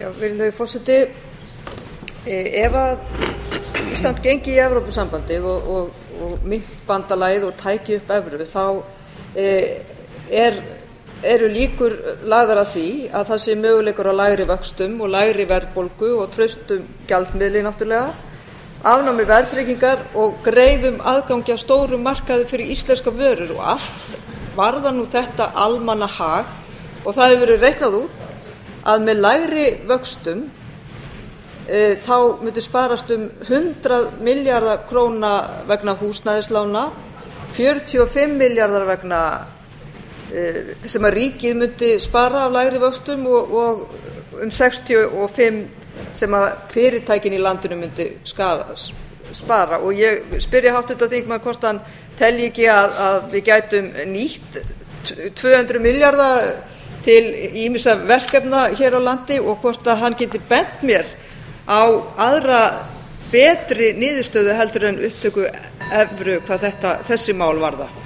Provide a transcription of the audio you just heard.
Virðulegi forseti. Ef að Ísland gengi í Evrópusambandið og myntbandalagið og tæki upp evru, þá eru líkur lagðar að því að það sé möguleikur á lægri vöxtum og lægri verðbólgu og traustum gjaldmiðli náttúrulega, afnámi verðtryggingar og greiðum aðgangi að stórum markaði fyrir íslenskar vörur, og allt varðar nú þetta almannahag. Og það hefur verið reiknað út að með lægri vöxtum þá myndi sparast 100 milljarða króna vegna húsnæðislána, 45 milljarðar vegna sem að ríkið myndi spara af lægri vöxtum og 65 sem að fyrirtækin í landinu myndi spara. Og ég spyrja háttvirtan þingmann hvort hann telji ekki að við gætum nýtt 200 milljarða til ýmissa verkefna hér á landi, og hvort að hann geti bent mér á aðra betri niðurstöðu heldur en upptöku evru hvað þessi mál varða.